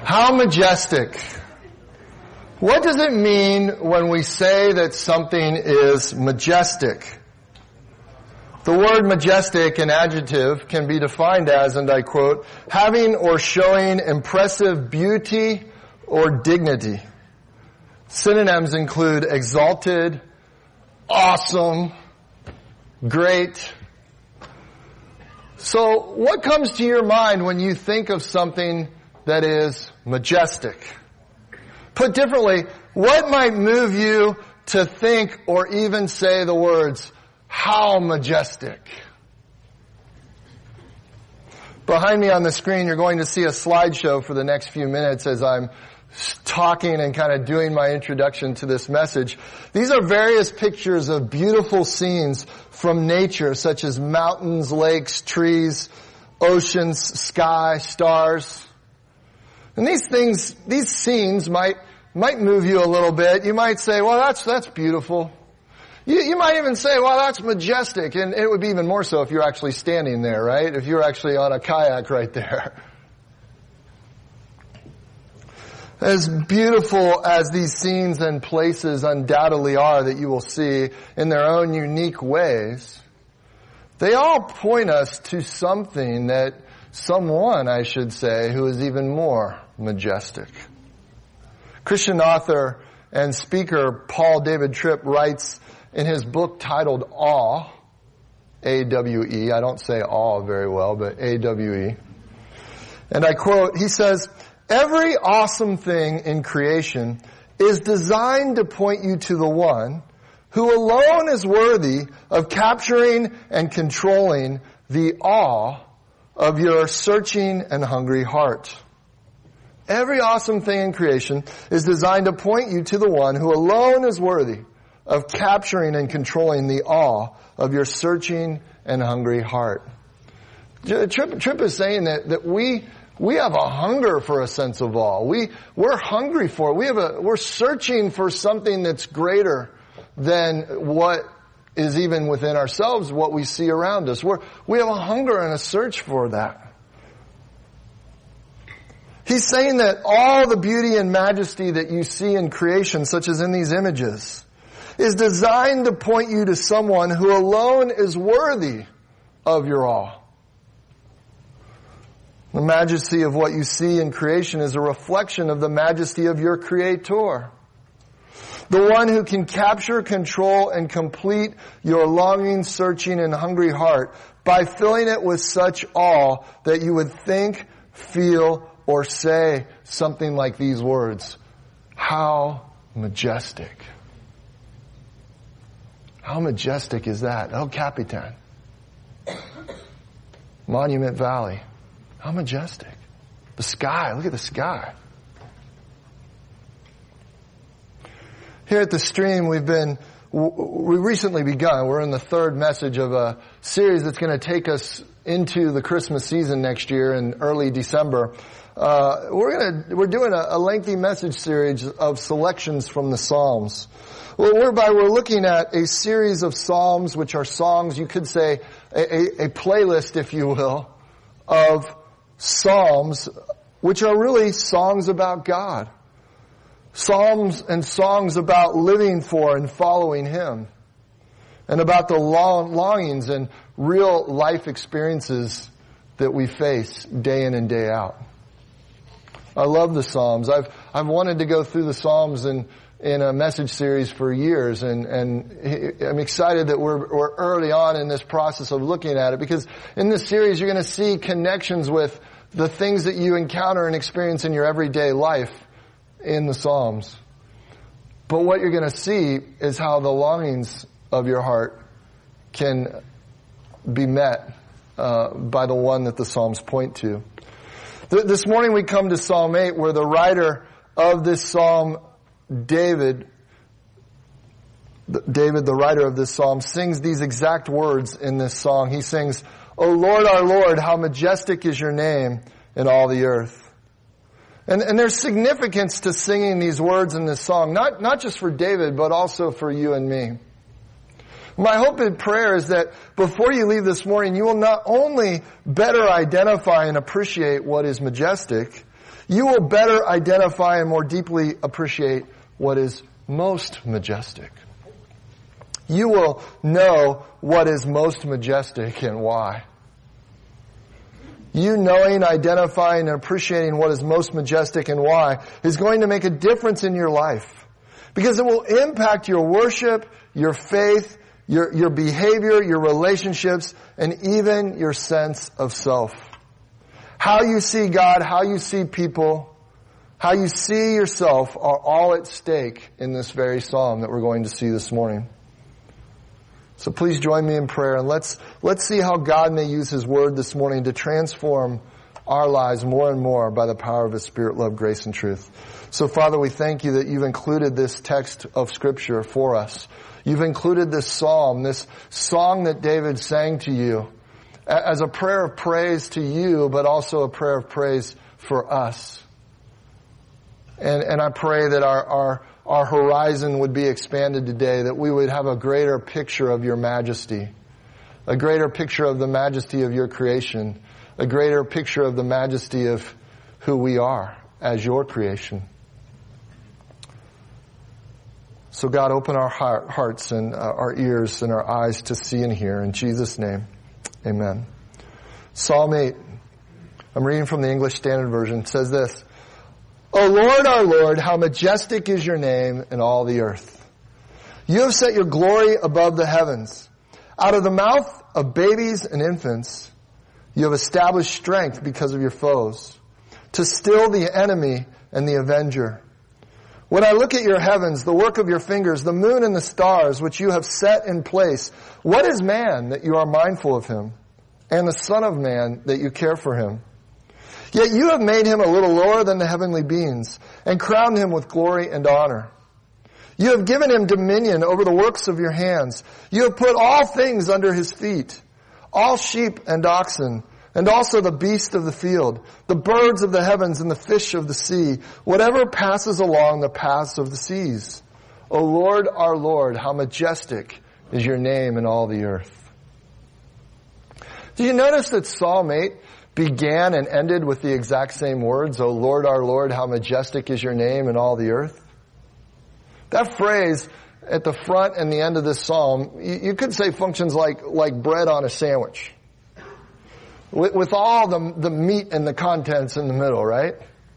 How majestic. What does it mean when we say that something is majestic? The word majestic, an adjective, can be defined as, and I quote, having or showing impressive beauty or dignity. Synonyms include exalted, awesome, great. So what comes to your mind when you think of something that is majestic? Put differently, what might move you to think or even say the words, how majestic? Behind me on the screen, you're going to see a slideshow for the next few minutes as I'm talking and kind of doing my introduction to this message. These are various pictures of beautiful scenes from nature, such as mountains, lakes, trees, oceans, sky, stars. And these scenes might move you a little bit. You might say, well, that's beautiful. You might even say, well, that's majestic. And it would be even more so if you're actually standing there, right? If you're actually on a kayak right there. As beautiful as these scenes and places undoubtedly are that you will see in their own unique ways, they all point us to someone, I should say, who is even more majestic. Christian author and speaker Paul David Tripp writes in his book titled Awe, A-W-E, I don't say awe very well, but A-W-E. And I quote, he says, every awesome thing in creation is designed to point you to the one who alone is worthy of capturing and controlling the awe of your searching and hungry heart. Every awesome thing in creation is designed to point you to the one who alone is worthy of capturing and controlling the awe of your searching and hungry heart. Tripp is saying that we have a hunger for a sense of awe. We're hungry for it. We're searching for something that's greater than what is even within ourselves, what we see around us. We have a hunger and a search for that. He's saying that all the beauty and majesty that you see in creation, such as in these images, is designed to point you to someone who alone is worthy of your awe. The majesty of what you see in creation is a reflection of the majesty of your Creator. The one who can capture, control, and complete your longing, searching, and hungry heart by filling it with such awe that you would think, feel, or say something like these words. How majestic. How majestic is that? El Capitan. Monument Valley. How majestic. The sky. Look at the sky. Here at the Stream, we recently begun. We're in the third message of a series that's going to take us into the Christmas season next year in early December. We're doing a lengthy message series of selections from the Psalms. Whereby we're looking at a series of Psalms, which are songs, you could say, a playlist, if you will, of Psalms, which are really songs about God. Psalms and songs about living for and following Him. And about the longings and real life experiences that we face day in and day out. I love the Psalms. I've wanted to go through the Psalms in a message series for years, and I'm excited that we're early on in this process of looking at it, because in this series you're going to see connections with the things that you encounter and experience in your everyday life in the Psalms. But what you're going to see is how the longings of your heart can be met by the one that the Psalms point to. This morning we come to Psalm 8, where the writer of this Psalm, David, the writer of this Psalm, sings these exact words in this song. He sings, "O Lord, our Lord, how majestic is your name in all the earth." And there's significance to singing these words in this song, not just for David, but also for you and me. My hope and prayer is that before you leave this morning, you will not only better identify and appreciate what is majestic, You will better identify and more deeply appreciate what is most majestic. You will know what is most majestic and why. You knowing, identifying, and appreciating what is most majestic and why is going to make a difference in your life. Because it will impact your worship, your faith, your behavior, your relationships, and even your sense of self. How you see God, how you see people, how you see yourself are all at stake in this very psalm that we're going to see this morning. So please join me in prayer, and let's see how God may use His Word this morning to transform our lives more and more by the power of His Spirit, love, grace, and truth. So Father, we thank You that You've included this text of Scripture for us. You've included this psalm, this song that David sang to You, as a prayer of praise to You, but also a prayer of praise for us. And I pray that our horizon would be expanded today, that we would have a greater picture of Your majesty, a greater picture of the majesty of Your creation, a greater picture of the majesty of who we are as Your creation. So God, open our hearts and our ears and our eyes to see and hear. In Jesus' name, amen. Psalm 8, I'm reading from the English Standard Version, says this: O Lord, our Lord, how majestic is Your name in all the earth. You have set Your glory above the heavens. Out of the mouth of babies and infants, You have established strength because of Your foes, to still the enemy and the avenger. When I look at Your heavens, the work of Your fingers, the moon and the stars which You have set in place, what is man that You are mindful of him, and the son of man that You care for him? Yet You have made him a little lower than the heavenly beings, and crowned him with glory and honor. You have given him dominion over the works of Your hands. You have put all things under his feet, all sheep and oxen, and also the beasts of the field, the birds of the heavens and the fish of the sea, whatever passes along the paths of the seas. O Lord, our Lord, how majestic is Your name in all the earth. Do you notice that Psalm 8 began and ended with the exact same words, O Lord, our Lord, how majestic is Your name in all the earth? That phrase at the front and the end of this psalm, you could say functions like bread on a sandwich. With all the meat and the contents in the middle, right?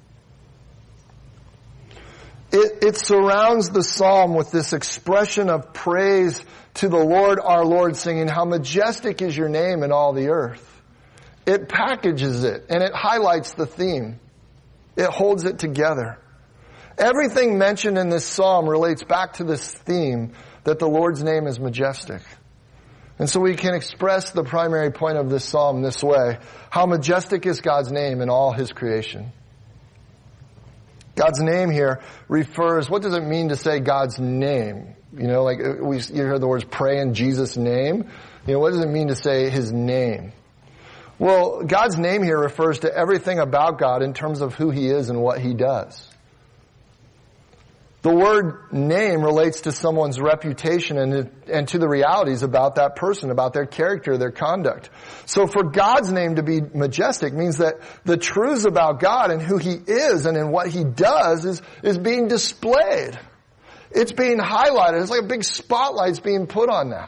It surrounds the psalm with this expression of praise to the Lord, our Lord, singing, how majestic is Your name in all the earth. It packages it, and it highlights the theme. It holds it together. Everything mentioned in this psalm relates back to this theme that the Lord's name is majestic. And so we can express the primary point of this psalm this way: how majestic is God's name in all His creation. God's name here refers, what does it mean to say God's name? You know, like you hear the words pray in Jesus' name. You know, what does it mean to say His name? Well, God's name here refers to everything about God in terms of who He is and what He does. The word name relates to someone's reputation and to the realities about that person, about their character, their conduct. So for God's name to be majestic means that the truths about God and who He is and in what He does is being displayed. It's being highlighted. It's like a big spotlight's being put on that.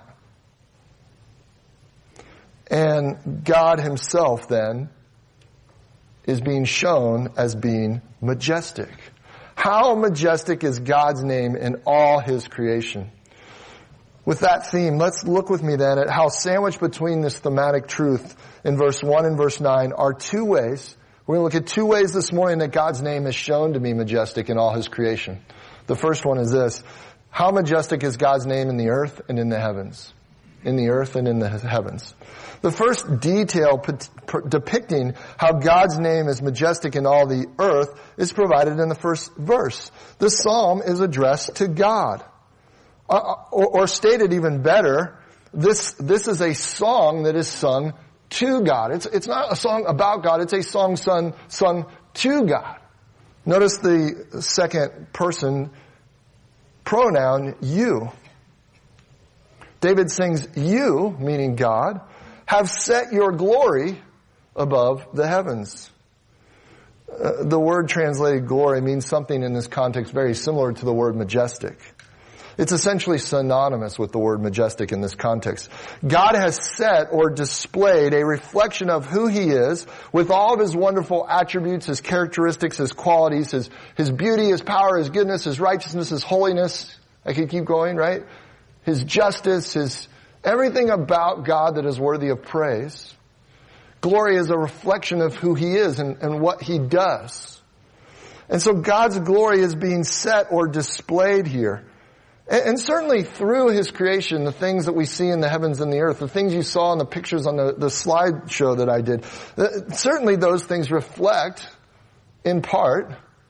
And God Himself then is being shown as being majestic. How majestic is God's name in all His creation? With that theme, let's look with me then at how sandwiched between this thematic truth in verse 1 and verse 9 are two ways. We're going to look at two ways this morning that God's name is shown to be majestic in all His creation. The first one is this: how majestic is God's name in the earth and in the heavens? In the earth and in the heavens. The first detail depicting how God's name is majestic in all the earth is provided in the first verse. The psalm is addressed to God. Or stated even better, this is a song that is sung to God. It's not a song about God, it's a song sung to God. Notice the second person pronoun, you. David sings, you, meaning God, have set your glory above the heavens. The word translated glory means something in this context very similar to the word majestic. It's essentially synonymous with the word majestic in this context. God has set or displayed a reflection of who He is with all of His wonderful attributes, His characteristics, His qualities, His beauty, His power, His goodness, His righteousness, His holiness. I could keep going, right? His justice, everything about God that is worthy of praise. Glory is a reflection of who He is and what He does. And so God's glory is being set or displayed here. And certainly through His creation, the things that we see in the heavens and the earth, the things you saw in the pictures on the slideshow that I did, certainly those things reflect, in part,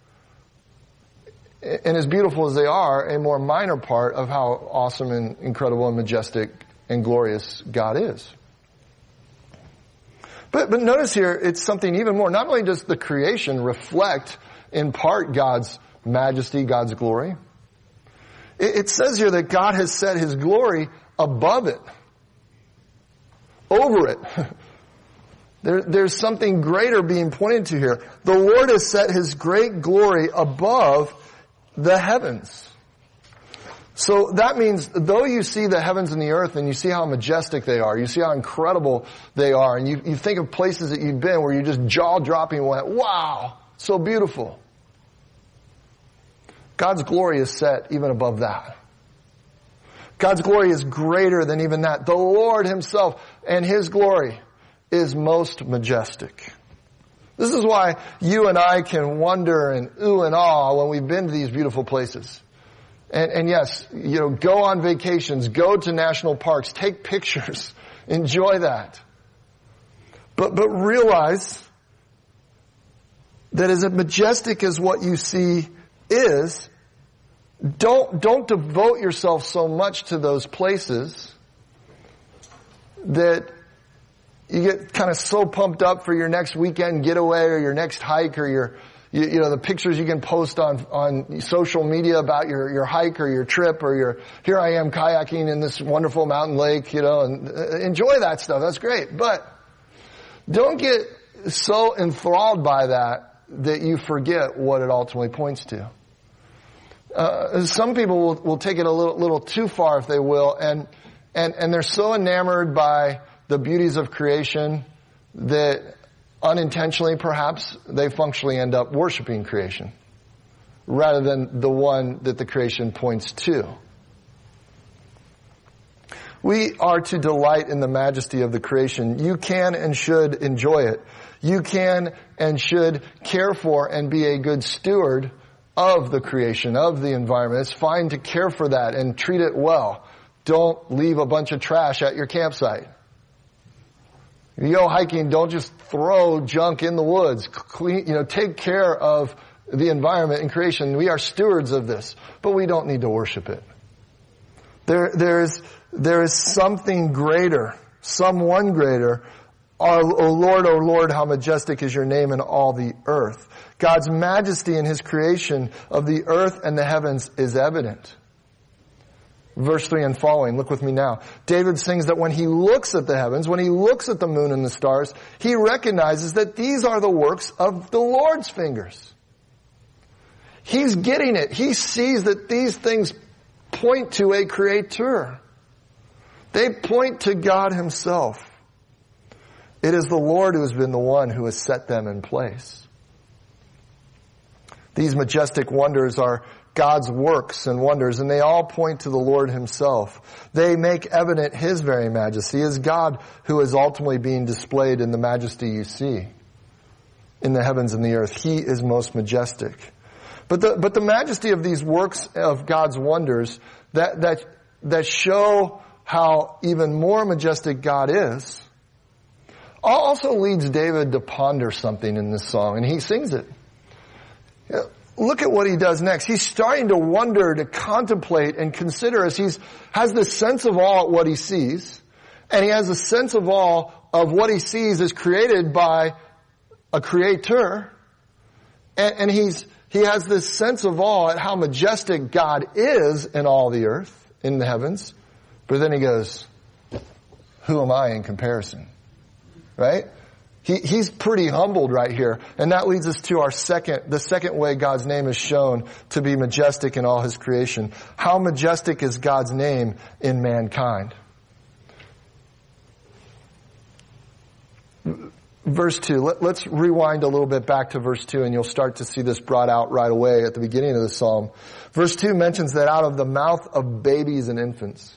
and as beautiful as they are, a more minor part of how awesome and incredible and majestic and glorious God is. But notice here, it's something even more. Not only does the creation reflect, in part, God's majesty, God's glory, it says here that God has set His glory above it, over it. There's something greater being pointed to here. The Lord has set His great glory above the heavens. So that means, though you see the heavens and the earth and you see how majestic they are, you see how incredible they are, and you think of places that you've been where you just jaw-dropping went, wow, so beautiful. God's glory is set even above that. God's glory is greater than even that. The Lord Himself and His glory is most majestic. This is why you and I can wonder and ooh and ah when we've been to these beautiful places. And yes, go on vacations, go to national parks, take pictures, enjoy that. But realize that as majestic as what you see is, don't devote yourself so much to those places that you get kind of so pumped up for your next weekend getaway or your next hike or the pictures you can post on social media about your hike or your trip or here I am kayaking in this wonderful mountain lake, and enjoy that stuff. That's great. But don't get so enthralled by that you forget what it ultimately points to. Some people will take it a little too far, if they will, and they're so enamored by the beauties of creation that unintentionally, perhaps, they functionally end up worshiping creation rather than the one that the creation points to. We are to delight in the majesty of the creation. You can and should enjoy it. You can and should care for and be a good steward of the creation, of the environment. It's fine to care for that and treat it well. Don't leave a bunch of trash at your campsite. If you go hiking, don't just throw junk in the woods. Take care of the environment and creation. We are stewards of this, but we don't need to worship it. There is something greater, someone greater. O Lord, how majestic is your name in all the earth. God's majesty in His creation of the earth and the heavens is evident. Verse 3 and following, look with me now. David sings that when he looks at the heavens, when he looks at the moon and the stars, he recognizes that these are the works of the Lord's fingers. He's getting it. He sees that these things point to a creator. They point to God Himself. It is the Lord who has been the one who has set them in place. These majestic wonders are God's works and wonders, and they all point to the Lord Himself. They make evident His very majesty. It is God who is ultimately being displayed in the majesty you see in the heavens and the earth. He is most majestic. But the majesty of these works of God's wonders that show how even more majestic God is also leads David to ponder something in this song, and he sings it. Look at what he does next. He's starting to wonder, to contemplate and consider as has this sense of awe at what he sees. And he has a sense of awe of what he sees is created by a creator. And he has this sense of awe at how majestic God is in all the earth, in the heavens. But then he goes, who am I in comparison? Right? He's pretty humbled right here. And that leads us to the second way God's name is shown to be majestic in all his creation. How majestic is God's name in mankind? Verse 2. Let's rewind a little bit back to verse 2, and you'll start to see this brought out right away at the beginning of the psalm. Verse 2 mentions that out of the mouth of babies and infants,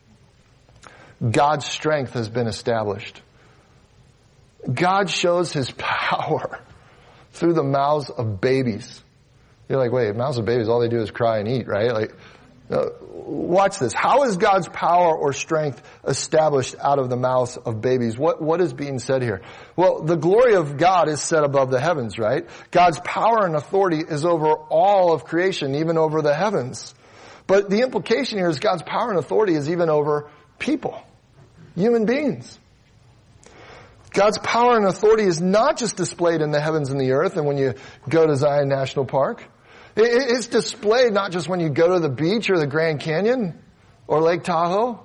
God's strength has been established. God shows his power through the mouths of babies. You're like, wait, mouths of babies, all they do is cry and eat, right? Like, watch this. How is God's power or strength established out of the mouths of babies? What is being said here? Well, the glory of God is set above the heavens, right? God's power and authority is over all of creation, even over the heavens. But the implication here is God's power and authority is even over people, human beings. God's power and authority is not just displayed in the heavens and the earth and when you go to Zion National Park. It's displayed not just when you go to the beach or the Grand Canyon or Lake Tahoe.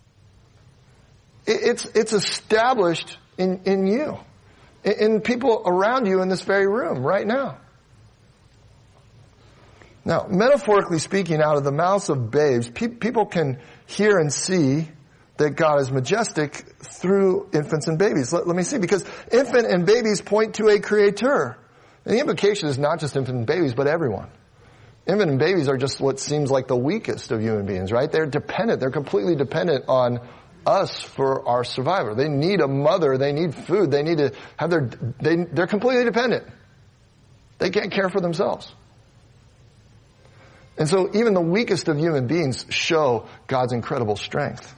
It's established in you, in people around you in this very room right now. Now, metaphorically speaking, out of the mouths of babes, people can hear and see that God is majestic through infants and babies. Let me see, because infant and babies point to a creator. And the implication is not just infant and babies, but everyone. Infant and babies are just what seems like the weakest of human beings, right? They're dependent. They're completely dependent on us for our survival. They need a mother. They need food. They need to have they're completely dependent. They can't care for themselves. And so even the weakest of human beings show God's incredible strength.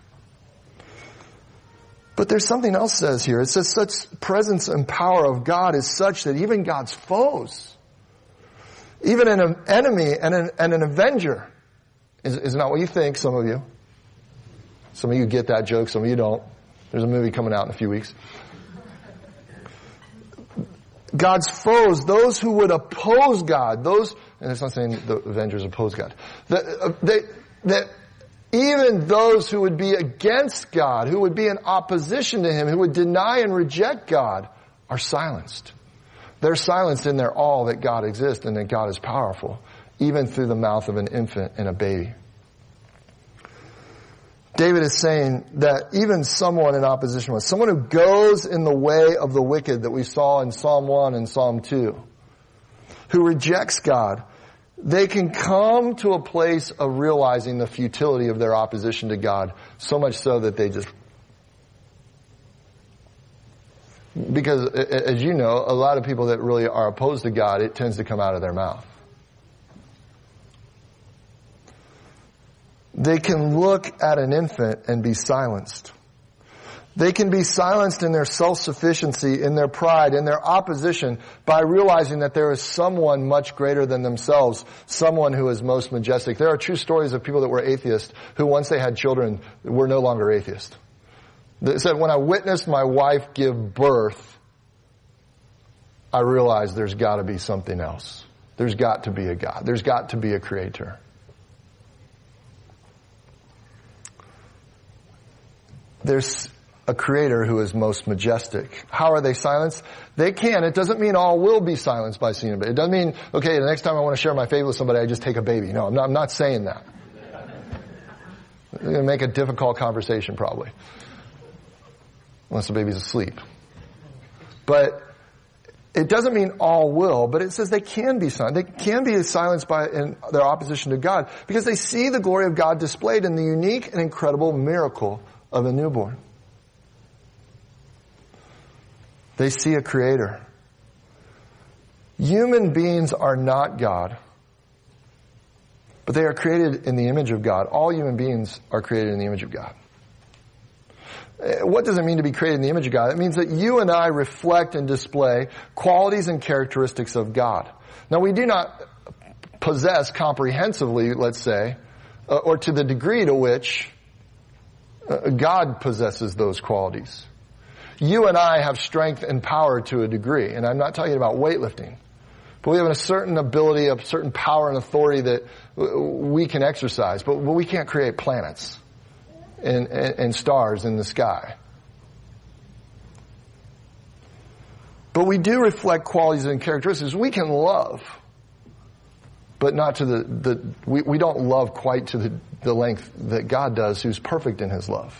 But there's something else says here. It says such presence and power of God is such that even God's foes, even an enemy and an avenger, is not what you think, some of you. Some of you get that joke, some of you don't. There's a movie coming out in a few weeks. God's foes, those who would oppose God, and it's not saying the avengers oppose God, that even those who would be against God, who would be in opposition to him, who would deny and reject God, are silenced. They're silenced in their all that God exists and that God is powerful, even through the mouth of an infant and a baby. David is saying that even someone in opposition with, someone who goes in the way of the wicked that we saw in Psalm 1 and Psalm 2, who rejects God, they can come to a place of realizing the futility of their opposition to God, so much so that they just... Because, as you know, a lot of people that really are opposed to God, it tends to come out of their mouth. They can look at an infant and be silenced. They can be silenced in their self-sufficiency, in their pride, in their opposition, by realizing that there is someone much greater than themselves, someone who is most majestic. There are true stories of people that were atheists who, once they had children, were no longer atheists. They said, when I witnessed my wife give birth, I realized there's got to be something else. There's got to be a God. There's got to be a creator. There's a creator who is most majestic. How are they silenced? They can. It doesn't mean all will be silenced by seeing a baby. It doesn't mean, okay, the next time I want to share my faith with somebody, I just take a baby. No, I'm not saying that. It's going to make a difficult conversation probably. Unless the baby's asleep. But it doesn't mean all will, but it says they can be silenced. They can be silenced in their opposition to God because they see the glory of God displayed in the unique and incredible miracle of a newborn. They see a creator. Human beings are not God, but they are created in the image of God. All human beings are created in the image of God. What does it mean to be created in the image of God? It means that you and I reflect and display qualities and characteristics of God. Now, we do not possess comprehensively, let's say, or to the degree to which God possesses those qualities. You and I have strength and power to a degree, and I'm not talking about weightlifting, but we have a certain ability, a certain power and authority that we can exercise, but we can't create planets and stars in the sky. But we do reflect qualities and characteristics. We can love, but not to we don't love quite to the length that God does, who's perfect in his love.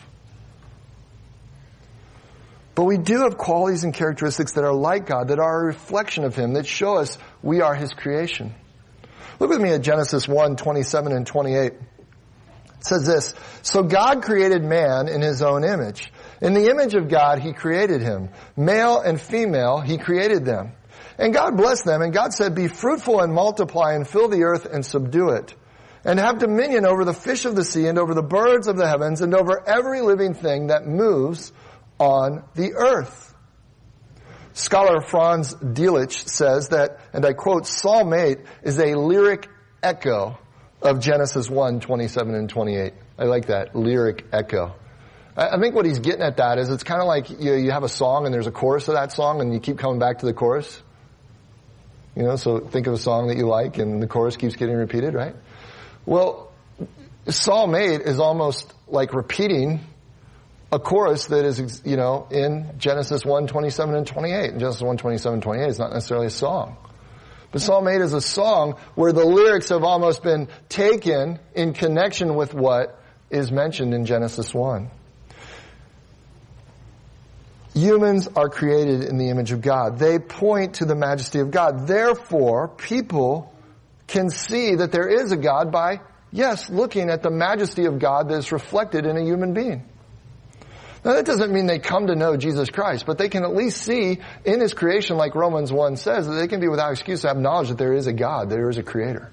But we do have qualities and characteristics that are like God, that are a reflection of him, that show us we are his creation. Look with me at Genesis 1:27 and 28. It says this, "So God created man in his own image. In the image of God he created him. Male and female he created them. And God blessed them, and God said, 'Be fruitful and multiply and fill the earth and subdue it. And have dominion over the fish of the sea and over the birds of the heavens and over every living thing that moves on the earth.'" Scholar Franz Delitzsch says that, and I quote, "Psalm 8 is a lyric echo of Genesis 1:27 and 28. I like that, lyric echo. I think what he's getting at that is it's kind of like you have a song and there's a chorus of that song and you keep coming back to the chorus. So think of a song that you like and the chorus keeps getting repeated, right? Well, Psalm 8 is almost like repeating a chorus that is, in Genesis 1:27 and 28. And Genesis 1:27 and 28 is not necessarily a song. But Psalm 8 is a song where the lyrics have almost been taken in connection with what is mentioned in Genesis 1. Humans are created in the image of God. They point to the majesty of God. Therefore, people can see that there is a God by, yes, looking at the majesty of God that is reflected in a human being. Now that doesn't mean they come to know Jesus Christ, but they can at least see in his creation, like Romans 1 says, that they can be without excuse to have knowledge that there is a God, there is a creator.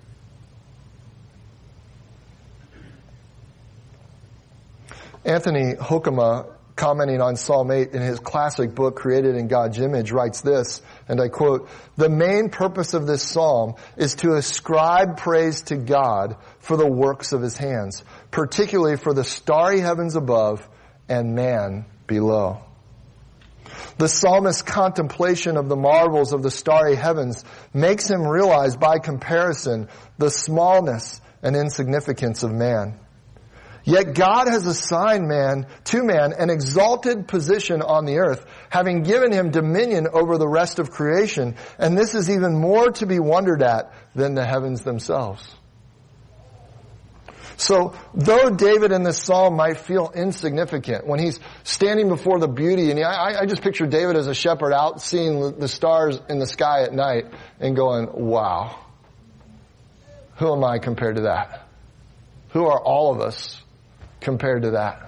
Anthony Hoekema, commenting on Psalm 8 in his classic book, Created in God's Image, writes this, and I quote, "The main purpose of this psalm is to ascribe praise to God for the works of his hands, particularly for the starry heavens above and man below." The psalmist's contemplation of the marvels of the starry heavens makes him realize by comparison the smallness and insignificance of man. Yet God has assigned to man an exalted position on the earth, having given him dominion over the rest of creation, and this is even more to be wondered at than the heavens themselves. So, though David in this psalm might feel insignificant, when he's standing before the beauty, and I just picture David as a shepherd out seeing the stars in the sky at night and going, wow, who am I compared to that? Who are all of us compared to that?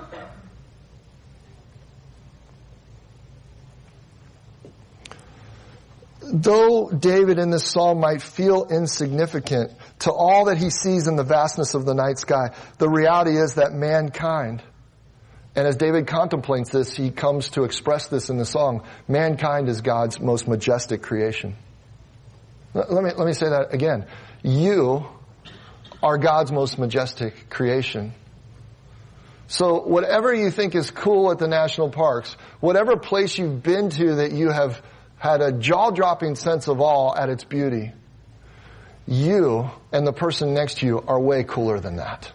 Though David in this psalm might feel insignificant to all that he sees in the vastness of the night sky, the reality is that mankind, and as David contemplates this, he comes to express this in the song, mankind is God's most majestic creation. Let me say that again. You are God's most majestic creation. So whatever you think is cool at the national parks, whatever place you've been to that you have had a jaw-dropping sense of awe at its beauty, you and the person next to you are way cooler than that.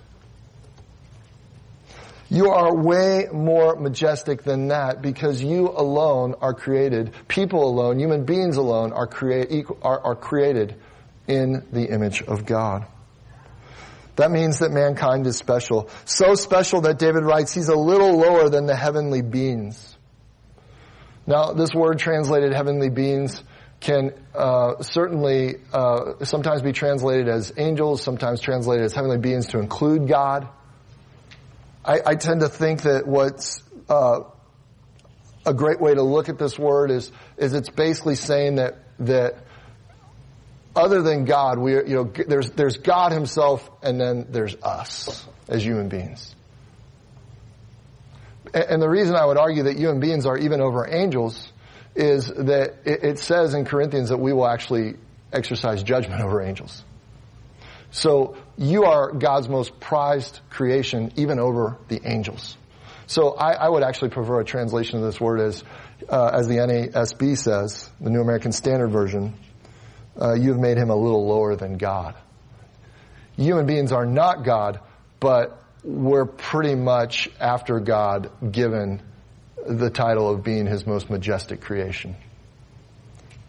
You are way more majestic than that because you alone are created, people alone, human beings alone are created in the image of God. That means that mankind is special. So special that David writes he's a little lower than the heavenly beings. Now, this word translated heavenly beings can certainly sometimes be translated as angels, sometimes translated as heavenly beings to include God. I tend to think that what's a great way to look at this word is it's basically saying that other than God, there's God himself and then there's us as human beings. And the reason I would argue that human beings are even over angels is that it says in Corinthians that we will actually exercise judgment over angels. So you are God's most prized creation, even over the angels. So I would actually prefer a translation of this word as the NASB says, the New American Standard Version, you have made him a little lower than God. Human beings are not God, but we're pretty much after God given the title of being his most majestic creation.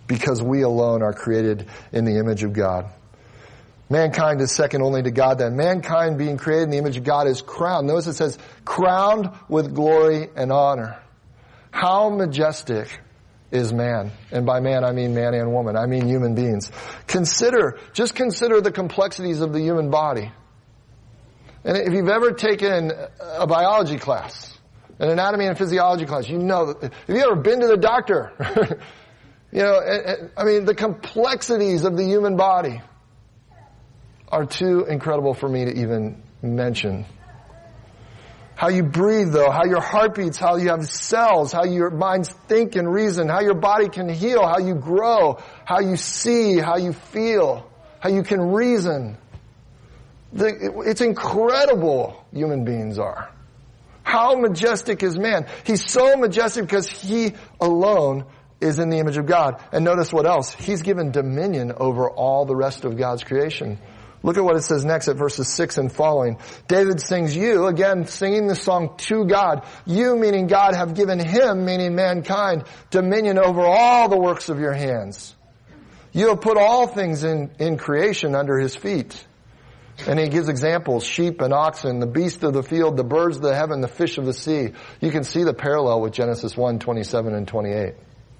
because we alone are created in the image of God. Mankind is second only to God then. Mankind being created in the image of God is crowned. Notice it says, crowned with glory and honor. How majestic is man. And by man, I mean man and woman. I mean human beings. Just consider the complexities of the human body. And if you've ever taken a biology class, an anatomy and physiology class, you know that. Have you ever been to the doctor? The complexities of the human body are too incredible for me to even mention. How you breathe, though, how your heart beats, how you have cells, how your minds think and reason, how your body can heal, how you grow, how you see, how you feel, how you can reason. It's incredible, human beings are. How majestic is man? He's so majestic because he alone is in the image of God. And notice what else? He's given dominion over all the rest of God's creation. Look at what it says next at verses 6 and following. David sings, you, again, singing the song to God. You, meaning God, have given him, meaning mankind, dominion over all the works of your hands. You have put all things in creation under his feet. And he gives examples, sheep and oxen, the beasts of the field, the birds of the heaven, the fish of the sea. You can see the parallel with Genesis 1, 27 and 28.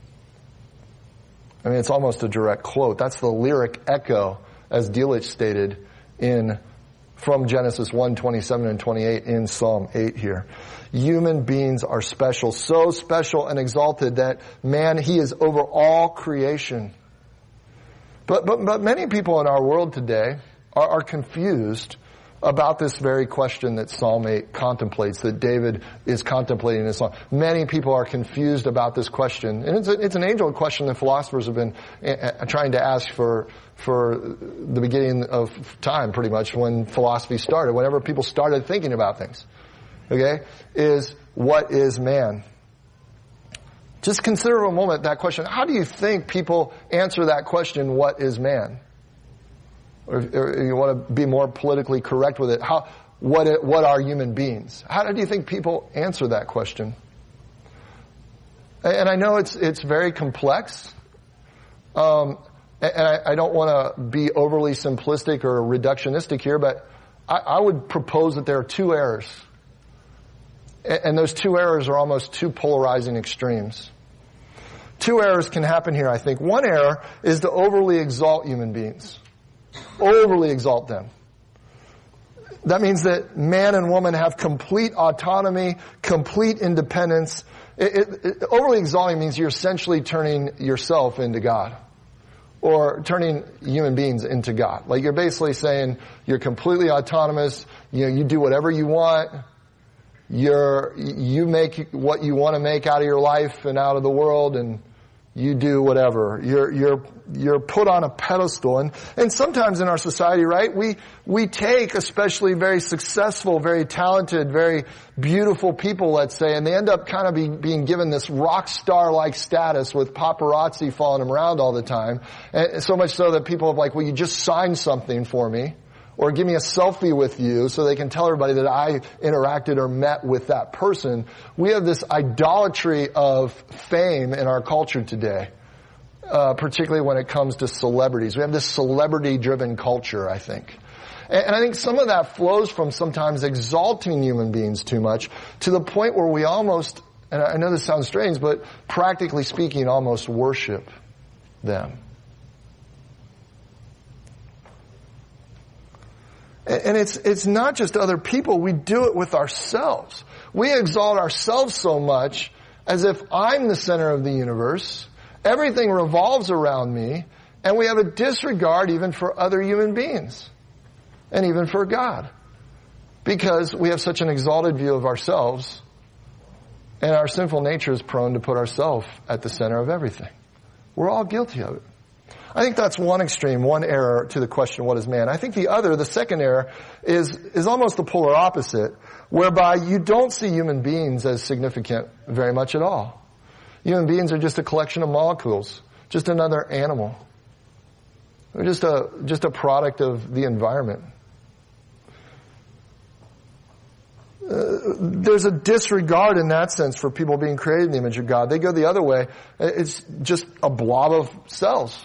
I mean, it's almost a direct quote. That's the lyric echo, as Delitzsch stated from Genesis 1, 27 and 28 in Psalm 8 here. Human beings are special, so special and exalted that man, he is over all creation. But many people in our world today are confused about this very question that Psalm 8 contemplates, that David is contemplating in his song. Many people are confused about this question. And it's an age-old question that philosophers have been trying to ask for the beginning of time, pretty much, when philosophy started, whenever people started thinking about things. Okay? Is, what is man? Just consider for a moment that question. How do you think people answer that question, what is man? Or you want to be more politically correct with it, what are human beings? How do you think people answer that question? And I know it's very complex. And I don't want to be overly simplistic or reductionistic here, but I would propose that there are two errors. And those two errors are almost two polarizing extremes. Two errors can happen here, I think. One error is to overly exalt human beings. Overly exalt them. That means that man and woman have complete autonomy, complete independence. Overly exalting means you're essentially turning yourself into God. Or turning human beings into God. Like you're basically saying you're completely autonomous, you do whatever you want, you make what you want to make out of your life and out of the world, and you do whatever. You're put on a pedestal. And sometimes in our society, right, we take especially very successful, very talented, very beautiful people, let's say, and they end up kind of being given this rock star-like status with paparazzi following them around all the time. And so much so that people are like, well, you just signed something for me. Or give me a selfie with you so they can tell everybody that I interacted or met with that person. We have this idolatry of fame in our culture today, particularly when it comes to celebrities. We have this celebrity-driven culture, I think. And I think some of that flows from sometimes exalting human beings too much to the point where we almost, and I know this sounds strange, but practically speaking, almost worship them. And it's not just other people. We do it with ourselves. We exalt ourselves so much as if I'm the center of the universe. Everything revolves around me. And we have a disregard even for other human beings. And even for God. Because we have such an exalted view of ourselves. And our sinful nature is prone to put ourselves at the center of everything. We're all guilty of it. I think that's one extreme, one error to the question, what is man? I think the other, the second error, is almost the polar opposite, whereby you don't see human beings as significant very much at all. Human beings are just a collection of molecules, just another animal. They're just a product of the environment. there's a disregard in that sense for people being created in the image of God. They go the other way. It's just a blob of cells.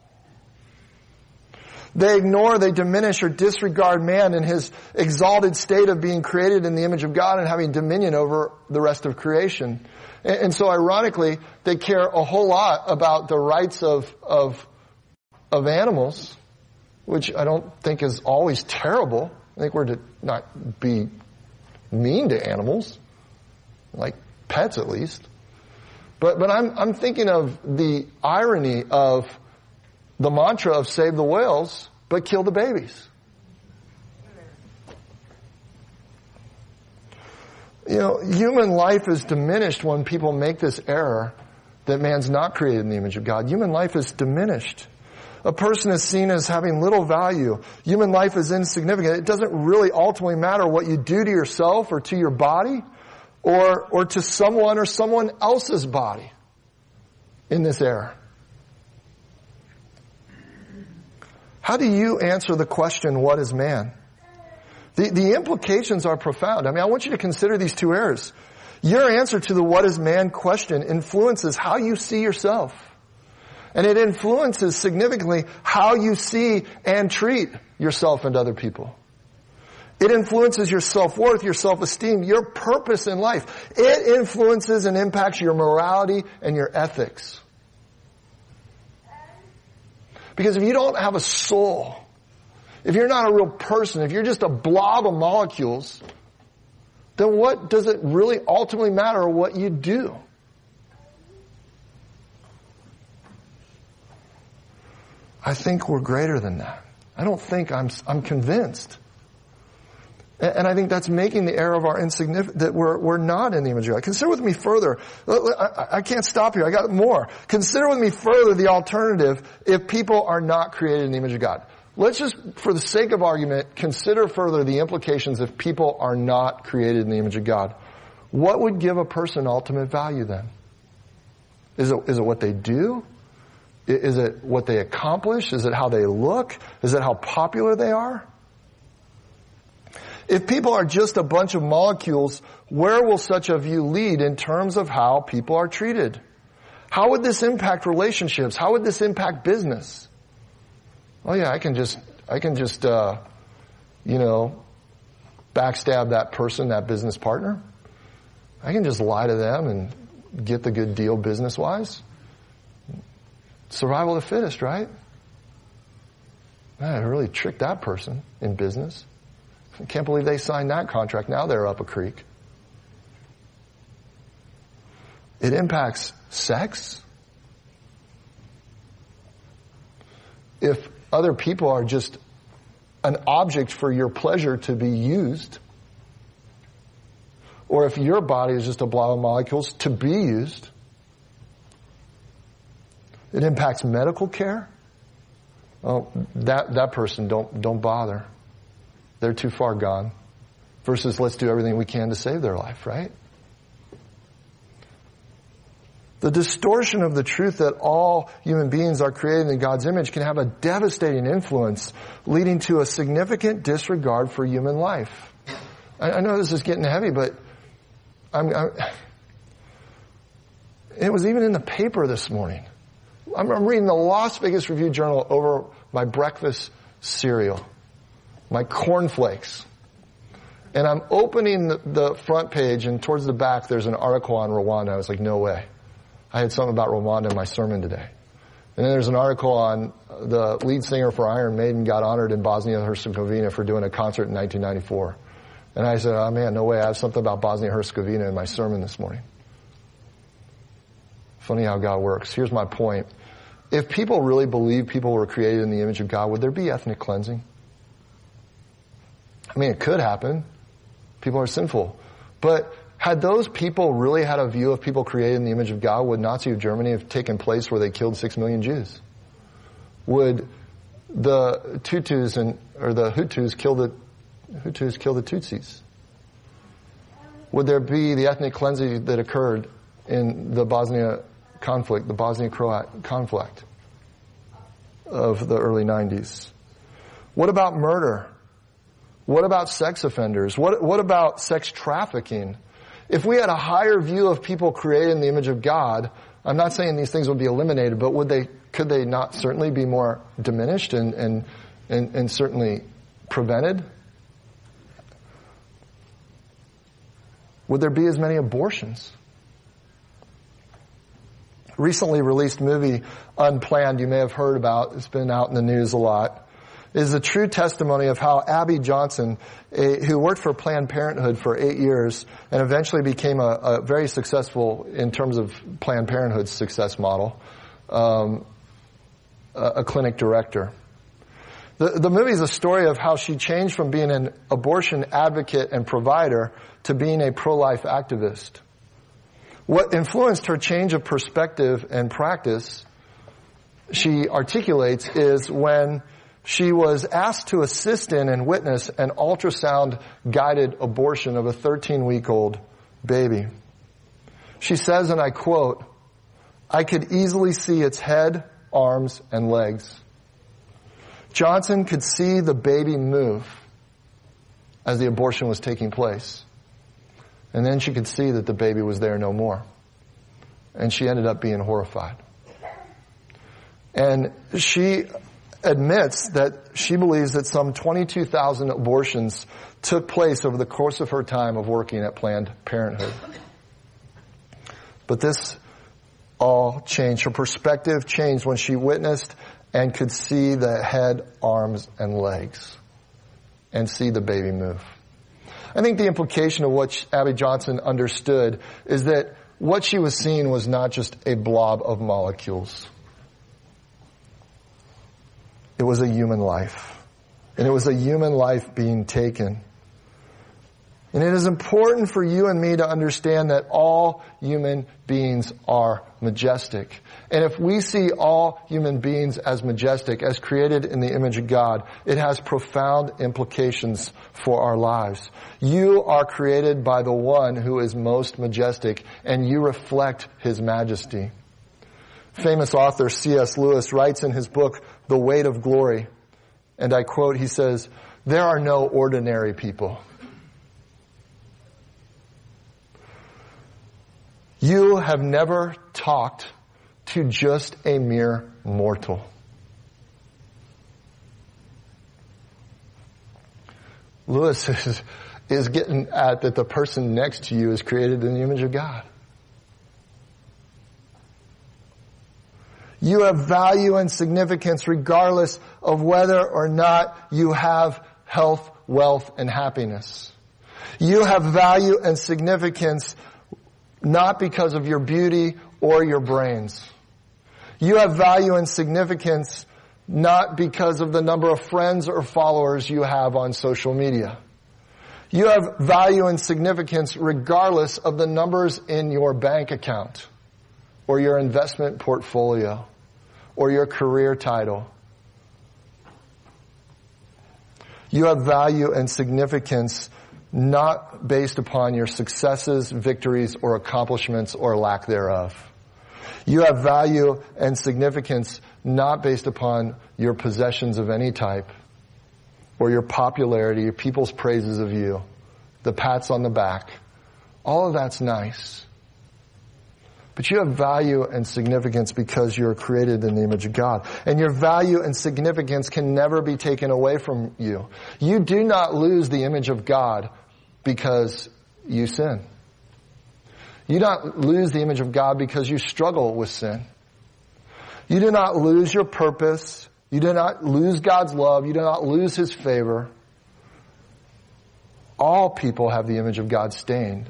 They ignore, they diminish or disregard man in his exalted state of being created in the image of God and having dominion over the rest of creation. And so ironically, they care a whole lot about the rights of animals, which I don't think is always terrible. I think we're to not be mean to animals, like pets at least. But I'm thinking of the irony of the mantra of save the whales, but kill the babies. You know, human life is diminished when people make this error that man's not created in the image of God. Human life is diminished. A person is seen as having little value. Human life is insignificant. It doesn't really ultimately matter what you do to yourself or to your body or to someone or someone else's body in this era. How do you answer the question, what is man? The implications are profound. I mean, I want you to consider these two errors. Your answer to the what is man question influences how you see yourself. And it influences significantly how you see and treat yourself and other people. It influences your self-worth, your self-esteem, your purpose in life. It influences and impacts your morality and your ethics. Because if you don't have a soul, if you're not a real person, if you're just a blob of molecules, then what does it really ultimately matter what you do? I think we're greater than that. I don't think I'm convinced. And I think that's making the error of our insignificant, that we're not in the image of God. Consider with me further. I can't stop here. I got more. Consider with me further the alternative if people are not created in the image of God. Let's just, for the sake of argument, consider further the implications if people are not created in the image of God. What would give a person ultimate value then? Is it what they do? Is it what they accomplish? Is it how they look? Is it how popular they are? If people are just a bunch of molecules, where will such a view lead in terms of how people are treated? How would this impact relationships? How would this impact business? Oh yeah, I can just backstab that person, that business partner. I can just lie to them and get the good deal business-wise. Survival of the fittest, right? Man, I really tricked that person in business. I can't believe they signed that contract. Now they're up a creek. It impacts sex. If other people are just an object for your pleasure to be used, or if your body is just a blob of molecules to be used, it impacts medical care. Oh, that person, don't bother. They're too far gone. Versus let's do everything we can to save their life, right? The distortion of the truth that all human beings are created in God's image can have a devastating influence, leading to a significant disregard for human life. I know this is getting heavy, but it was even in the paper this morning. I'm reading the Las Vegas Review-Journal over my breakfast cereal, my cornflakes. And I'm opening the front page, and towards the back there's an article on Rwanda. I was like, no way. I had something about Rwanda in my sermon today. And then there's an article on the lead singer for Iron Maiden got honored in Bosnia-Herzegovina for doing a concert in 1994. And I said, oh man, no way. I have something about Bosnia-Herzegovina in my sermon this morning. Funny how God works. Here's my point. If people really believe people were created in the image of God, would there be ethnic cleansing? I mean, it could happen. People are sinful. But had those people really had a view of people created in the image of God, would Nazi Germany have taken place where they killed 6 million Jews? Would the Hutus kill the Tutsis? Would there be the ethnic cleansing that occurred in the Bosnia conflict, the Bosnia-Croat conflict of the early 90s? What about murder? What about sex offenders? What about sex trafficking? If we had a higher view of people created in the image of God, I'm not saying these things would be eliminated, but could they not certainly be more diminished and certainly prevented? Would there be as many abortions? Recently released movie, Unplanned, you may have heard about, it's been out in the news a lot, is a true testimony of how Abby Johnson, who worked for Planned Parenthood for 8 years and eventually became a very successful, in terms of Planned Parenthood's success model, a clinic director. The movie is a story of how she changed from being an abortion advocate and provider to being a pro-life activist. What influenced her change of perspective and practice, she articulates, is when she was asked to assist in and witness an ultrasound-guided abortion of a 13-week-old baby. She says, and I quote, "I could easily see its head, arms, and legs. Johnson could see the baby move as the abortion was taking place. And then she could see that the baby was there no more. And she ended up being horrified." And she admits that she believes that some 22,000 abortions took place over the course of her time of working at Planned Parenthood. But this all changed. Her perspective changed when she witnessed and could see the head, arms, and legs and see the baby move. I think the implication of what Abby Johnson understood is that what she was seeing was not just a blob of molecules. It was a human life. And it was a human life being taken. And it is important for you and me to understand that all human beings are majestic. And if we see all human beings as majestic, as created in the image of God, it has profound implications for our lives. You are created by the one who is most majestic, and you reflect his majesty. Famous author C.S. Lewis writes in his book, The Weight of Glory, and I quote, he says, "There are no ordinary people. You have never talked to just a mere mortal." Lewis is getting at that the person next to you is created in the image of God. You have value and significance regardless of whether or not you have health, wealth, and happiness. You have value and significance not because of your beauty or your brains. You have value and significance not because of the number of friends or followers you have on social media. You have value and significance regardless of the numbers in your bank account or your investment portfolio or your career title. You have value and significance not based upon your successes, victories, or accomplishments or lack thereof. You have value and significance not based upon your possessions of any type or your popularity, your people's praises of you, the pats on the back. All of that's nice. But you have value and significance because you're created in the image of God. And your value and significance can never be taken away from you. You do not lose the image of God because you sin. You do not lose the image of God because you struggle with sin. You do not lose your purpose. You do not lose God's love. You do not lose his favor. All people have the image of God stained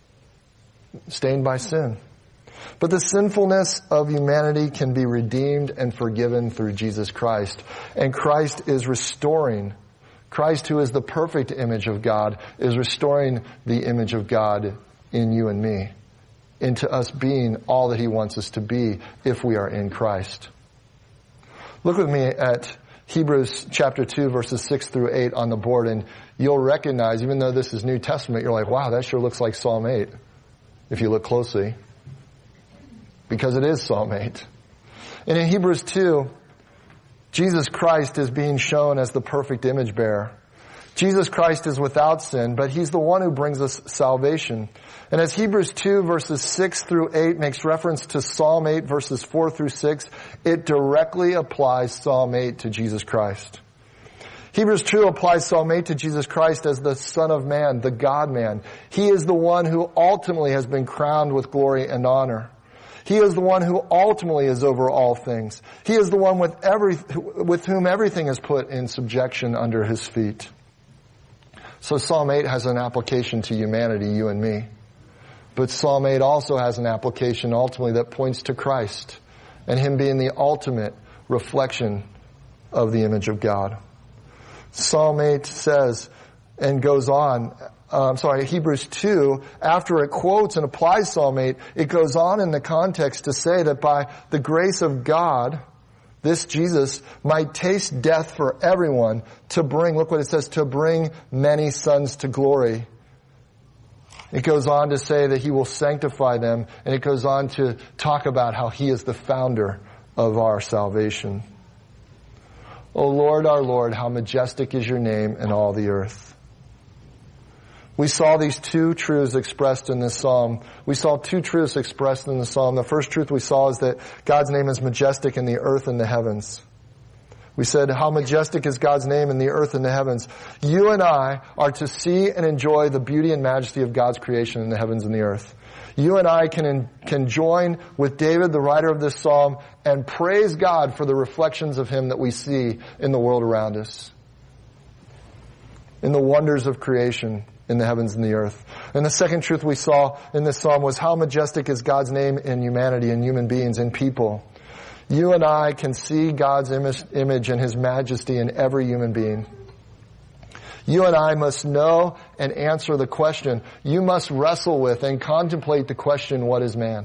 by sin. But the sinfulness of humanity can be redeemed and forgiven through Jesus Christ. And Christ is restoring. Christ, who is the perfect image of God, is restoring the image of God in you and me, into us being all that he wants us to be if we are in Christ. Look with me at Hebrews chapter 2, verses 6 through 8 on the board, and you'll recognize, even though this is New Testament, you're like, wow, that sure looks like Psalm 8, if you look closely. Because it is Psalm 8. And in Hebrews 2, Jesus Christ is being shown as the perfect image bearer. Jesus Christ is without sin, but He's the one who brings us salvation. And as Hebrews 2 verses 6 through 8 makes reference to Psalm 8 verses 4 through 6, it directly applies Psalm 8 to Jesus Christ. Hebrews 2 applies Psalm 8 to Jesus Christ as the Son of Man, the God-man. He is the one who ultimately has been crowned with glory and honor. He is the one who ultimately is over all things. He is the one with whom everything is put in subjection under His feet. So Psalm 8 has an application to humanity, you and me. But Psalm 8 also has an application ultimately that points to Christ and Him being the ultimate reflection of the image of God. Psalm 8 says, and goes on, Hebrews 2, after it quotes and applies Psalm 8, it goes on in the context to say that by the grace of God, this Jesus might taste death for everyone to bring, look what it says, to bring many sons to glory. It goes on to say that He will sanctify them, and it goes on to talk about how He is the founder of our salvation. O Lord, our Lord, how majestic is Your name in all the earth. We saw these two truths expressed in this psalm. We saw two truths expressed in the psalm. The first truth we saw is that God's name is majestic in the earth and the heavens. We said, how majestic is God's name in the earth and the heavens. You and I are to see and enjoy the beauty and majesty of God's creation in the heavens and the earth. You and I can join with David, the writer of this psalm, and praise God for the reflections of Him that we see in the world around us, in the wonders of creation in the heavens and the earth. And the second truth we saw in this psalm was how majestic is God's name in humanity, in human beings, in people. You and I can see God's image and His majesty in every human being. You and I must know and answer the question. You must wrestle with and contemplate the question, what is man?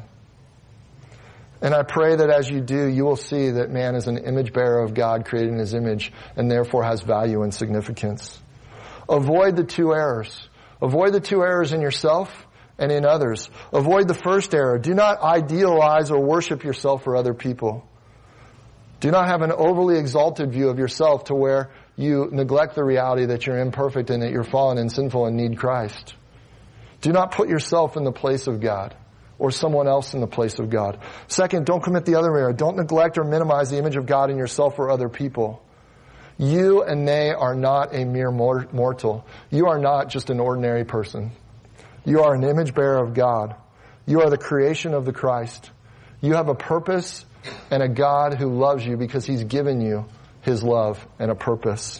And I pray that as you do, you will see that man is an image bearer of God created in His image and therefore has value and significance. Avoid the two errors. Avoid the two errors in yourself and in others. Avoid the first error. Do not idealize or worship yourself or other people. Do not have an overly exalted view of yourself to where you neglect the reality that you're imperfect and that you're fallen and sinful and need Christ. Do not put yourself in the place of God or someone else in the place of God. Second, don't commit the other error. Don't neglect or minimize the image of God in yourself or other people. You and they are not a mere mortal. You are not just an ordinary person. You are an image bearer of God. You are the creation of the Christ. You have a purpose and a God who loves you because He's given you His love and a purpose.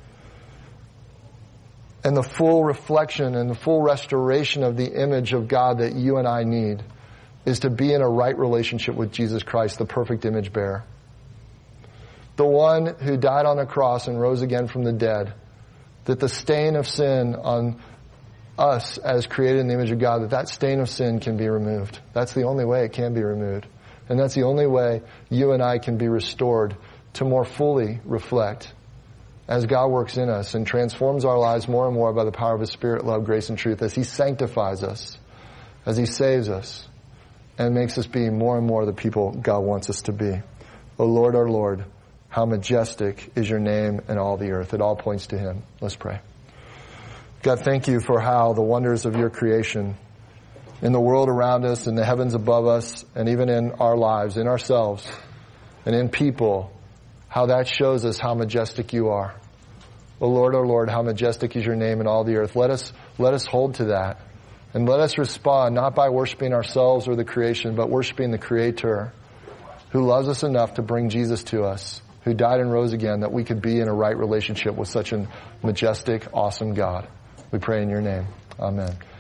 And the full reflection and the full restoration of the image of God that you and I need is to be in a right relationship with Jesus Christ, the perfect image bearer. The one who died on the cross and rose again from the dead, that the stain of sin on us as created in the image of God, that stain of sin can be removed. That's the only way it can be removed. And that's the only way you and I can be restored to more fully reflect as God works in us and transforms our lives more and more by the power of His Spirit, love, grace, and truth, as He sanctifies us, as He saves us, and makes us be more and more the people God wants us to be. O Lord, our Lord, how majestic is Your name in all the earth. It all points to Him. Let's pray. God, thank You for how the wonders of Your creation in the world around us, in the heavens above us, and even in our lives, in ourselves, and in people, how that shows us how majestic You are. O Lord, our Lord, how majestic is Your name in all the earth. Let us hold to that. And let us respond not by worshiping ourselves or the creation, but worshiping the Creator who loves us enough to bring Jesus to us, who died and rose again, that we could be in a right relationship with such a majestic, awesome God. We pray in Your name. Amen.